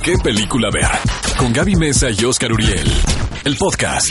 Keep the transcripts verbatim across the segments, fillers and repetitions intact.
¿Qué película ver? Con Gaby Mesa y Oscar Uriel. El podcast.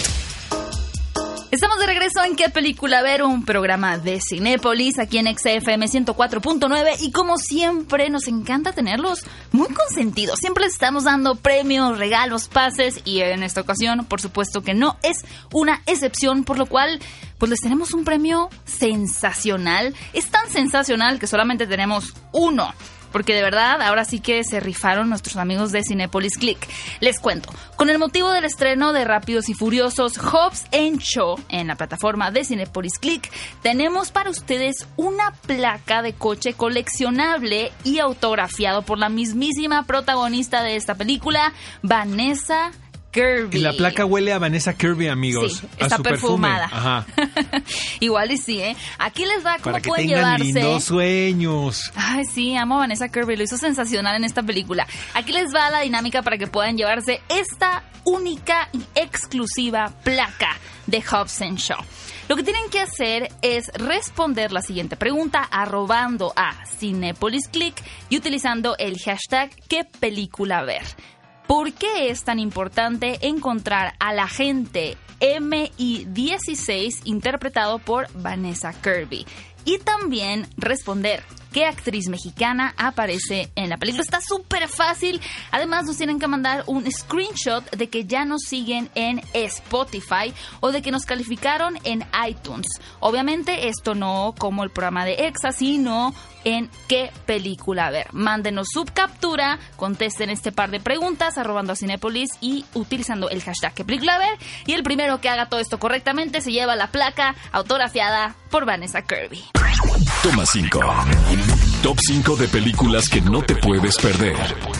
Estamos de regreso en ¿Qué película ver? Un programa de Cinépolis aquí en X F M ciento cuatro punto nueve y como siempre nos encanta tenerlos muy consentidos. Siempre les estamos dando premios, regalos, pases y en esta ocasión por supuesto que no es una excepción, por lo cual pues les tenemos un premio sensacional. Es tan sensacional que solamente tenemos uno. Porque de verdad, ahora sí que se rifaron nuestros amigos de Cinépolis Click. Les cuento, con el motivo del estreno de Rápidos y Furiosos Hobbs and Shaw en la plataforma de Cinépolis Click, tenemos para ustedes una placa de coche coleccionable y autografiado por la mismísima protagonista de esta película, Vanessa Kirby. Y la placa huele a Vanessa Kirby, amigos. Sí, a está su perfumada. Perfume. Ajá. Igual y sí, ¿eh? Aquí les va cómo Para que pueden tengan llevarse. lindos sueños. Ay, sí, amo a Vanessa Kirby, lo hizo sensacional en esta película. Aquí les va la dinámica para que puedan llevarse esta única y exclusiva placa de Hobbs and Shaw. Lo que tienen que hacer es responder la siguiente pregunta arrobando a Cinépolis Click y utilizando el hashtag ¿Qué película ver? ¿Por qué es tan importante encontrar al agente M I dieciséis interpretado por Vanessa Kirby? Y también responder qué actriz mexicana aparece en la película. Está súper fácil. Además nos tienen que mandar un screenshot de que ya nos siguen en Spotify o de que nos calificaron en iTunes. Obviamente esto no como el programa de Exa, sino en qué película ver. Mándenos su captura, contesten este par de preguntas arrobando a Cinépolis y utilizando el hashtag qué película ver. Y el primero que haga todo esto correctamente se lleva la placa autografiada por Vanessa Kirby. Toma cinco. Top cinco de películas que no te puedes perder.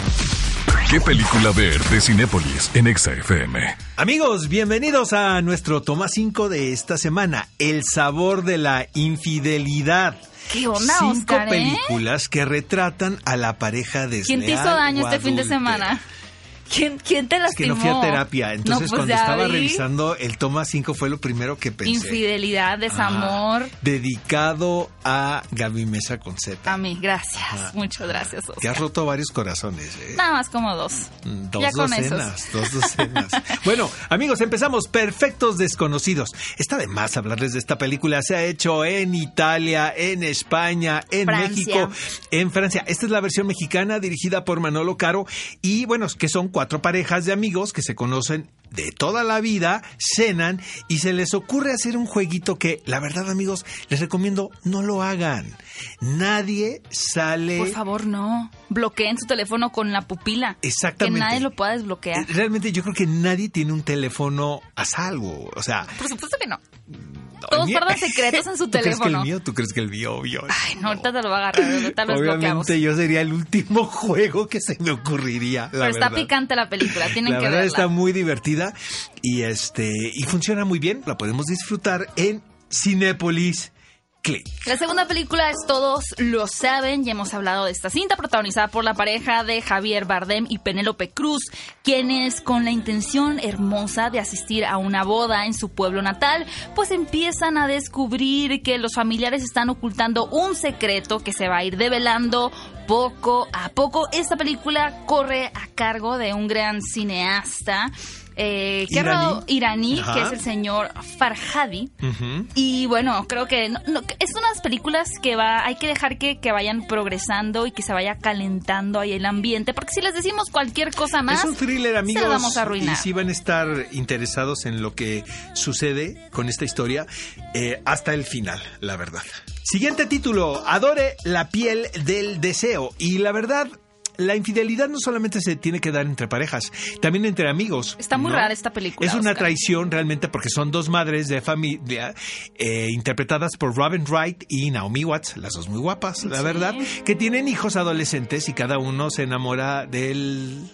¿Qué película ver? De Cinépolis en Exa F M. Amigos, bienvenidos a nuestro Toma cinco de esta semana. El sabor de la infidelidad. ¿Qué onda, Cinco Oscar, eh? películas que retratan a la pareja desleal. ¿Quién te hizo daño o este fin de adúltera. semana? ¿Quién, ¿Quién te Es que lastimó? no fui a terapia, entonces No, pues cuando ya estaba vi. revisando el Toma cinco fue lo primero que pensé. Infidelidad, desamor. Ah, dedicado a Gaby Mesa con Z. A mí, gracias. Ajá. Muchas gracias, Oscar. Te has roto varios corazones, ¿eh? Nada más como dos. Mm, Dos ya con docenas, esos. dos docenas. Bueno, amigos, empezamos. Perfectos Desconocidos. Está de más hablarles de esta película. Se ha hecho en Italia, en España, en Francia. México, en Francia. Esta es la versión mexicana dirigida por Manolo Caro. Y bueno, que son cuatro parejas de amigos que se conocen de toda la vida, cenan y se les ocurre hacer un jueguito que, la verdad, amigos, les recomiendo no lo hagan. Nadie sale... Por favor, no. Bloqueen su teléfono con la pupila. Exactamente. Que nadie lo pueda desbloquear. Realmente yo creo que nadie tiene un teléfono a salvo. O sea... Por supuesto que no. Todos mío- guardan secretos en su ¿Tú crees que el teléfono. mío? ¿Tú crees que el mío? Obvio. Ay, no, ahorita te lo va a agarrar. Ahorita lo desbloqueamos. Obviamente yo sería el último juego que se me ocurriría, la Pero está verdad. picante la película. Tienen La que verdad verla. está muy divertida y este y funciona muy bien. La podemos disfrutar en Cinépolis Click. La segunda película es Todos lo saben. Ya hemos hablado de esta cinta protagonizada por la pareja de Javier Bardem y Penélope Cruz, quienes con la intención hermosa de asistir a una boda en su pueblo natal, pues empiezan a descubrir que los familiares están ocultando un secreto que se va a ir develando poco a poco. Esta película corre a cargo de un gran cineasta Eh, que ha Iraní. rodado- iraní, Ajá. que es el señor Farhadi. Uh-huh. Y bueno, creo que no, no, es una de las películas que va, hay que dejar que, que vayan progresando y que se vaya calentando ahí el ambiente, porque si les decimos cualquier cosa más, Es un thriller, amigos. se lo vamos a arruinar. Y si van a estar interesados en lo que sucede con esta historia eh, hasta el final, la verdad. Siguiente título, Adore la piel del deseo. Y la verdad, la infidelidad no solamente se tiene que dar entre parejas, también entre amigos. Está muy ¿no? rara esta película, Es una Oscar. traición realmente porque son dos madres de familia eh, interpretadas por Robin Wright y Naomi Watts, las dos muy guapas, la Sí. verdad, que tienen hijos adolescentes y cada uno se enamora del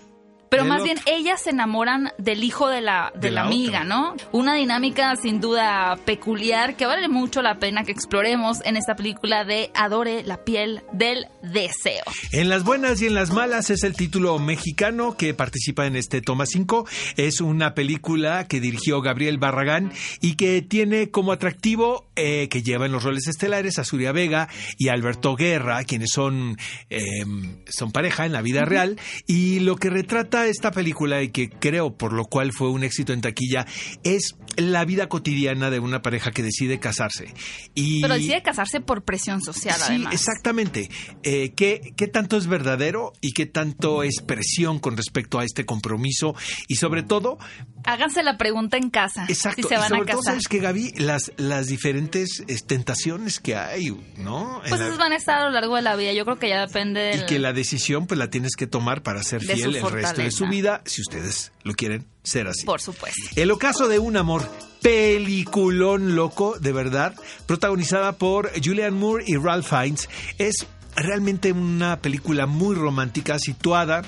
Pero del más otro. bien ellas se enamoran del hijo de la, de De la la amiga, otra. ¿no? Una dinámica sin duda peculiar que vale mucho la pena que exploremos en esta película de Adore la piel del deseo. En las buenas y en las malas es el título mexicano que participa en este Toma cinco. Es una película que dirigió Gabriel Barragán y que tiene como atractivo eh, que lleva en los roles estelares a Zuria Vega y Alberto Guerra, quienes son, eh, son pareja en la vida real. Y lo que retrata esta película, y que creo por lo cual fue un éxito en taquilla, es la vida cotidiana de una pareja que decide casarse. Y Pero decide casarse por presión social, sí, además. exactamente. Eh, ¿qué, ¿Qué tanto es verdadero y qué tanto es presión con respecto a este compromiso? Y sobre todo... Háganse la pregunta en casa. Exacto. Si se Y van sobre a todo, casar. ¿sabes qué, Gaby? Las, las diferentes eh, tentaciones que hay, ¿no? En Pues la- esas van a estar a lo largo de la vida. Yo creo que ya depende del... Y que la decisión pues la tienes que tomar para ser de fiel su el resto de fortaleza. su vida, si ustedes lo quieren ser así. Por supuesto. El ocaso de un amor, peliculón loco, de verdad, protagonizada por Julianne Moore y Ralph Fiennes. Es realmente una película muy romántica, situada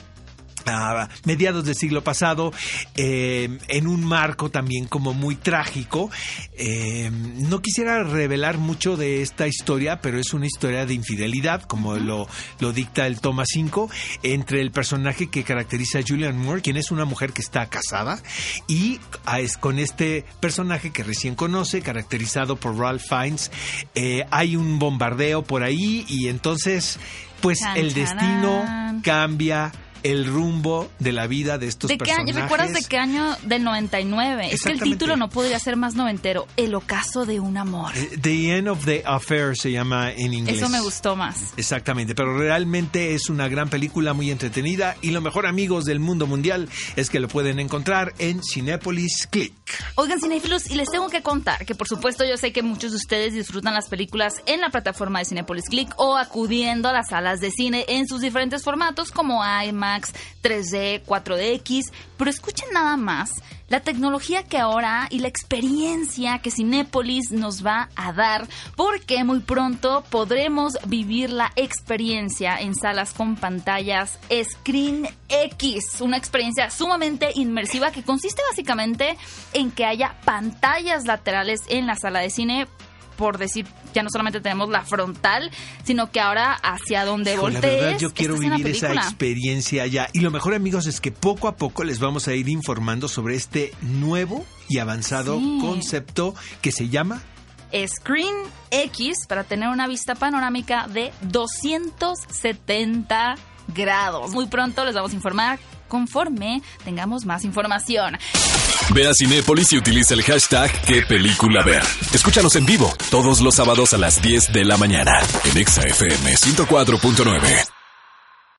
a mediados del siglo pasado, eh, en un marco también como muy trágico. Eh, no quisiera revelar mucho de esta historia, pero es una historia de infidelidad, como lo, lo dicta el Toma cinco, entre el personaje que caracteriza a Julianne Moore, quien es una mujer que está casada, y a, es, con este personaje que recién conoce, caracterizado por Ralph Fiennes. Eh, hay un bombardeo por ahí y entonces, pues Chan, el destino charán. cambia el rumbo de la vida de estos ¿De qué año? personajes. ¿Recuerdas de qué año? Del noventa y nueve. Es que el Exactamente. título no podría ser más noventero. El ocaso de un amor. Eh, The End of the Affair se llama en inglés. Eso me gustó más. Exactamente, pero realmente es una gran película, muy entretenida, y lo mejor, amigos del mundo mundial, es que lo pueden encontrar en Cinépolis Click. Oigan, cinéfilos, y les tengo que contar que por supuesto yo sé que muchos de ustedes disfrutan las películas en la plataforma de Cinépolis Click o acudiendo a las salas de cine en sus diferentes formatos como IMAX, tres D, cuatro D X, pero escuchen nada más la tecnología que ahora y la experiencia que Cinépolis nos va a dar, porque muy pronto podremos vivir la experiencia en salas con pantallas Screen X, una experiencia sumamente inmersiva que consiste básicamente en que haya pantallas laterales en la sala de cine. Por decir, ya no solamente tenemos la frontal, sino que ahora hacia donde Hijo, la voltees, verdad, yo quiero estás en la vivir esa película. experiencia allá. Y lo mejor, amigos, es que poco a poco les vamos a ir informando sobre este nuevo y avanzado Sí. concepto que se llama... Screen X, para tener una vista panorámica de doscientos setenta grados. Muy pronto les vamos a informar conforme tengamos más información. Ve a Cinépolis y utiliza el hashtag qué película ver. Escúchanos en vivo todos los sábados a las diez de la mañana en Exa F M ciento cuatro punto nueve.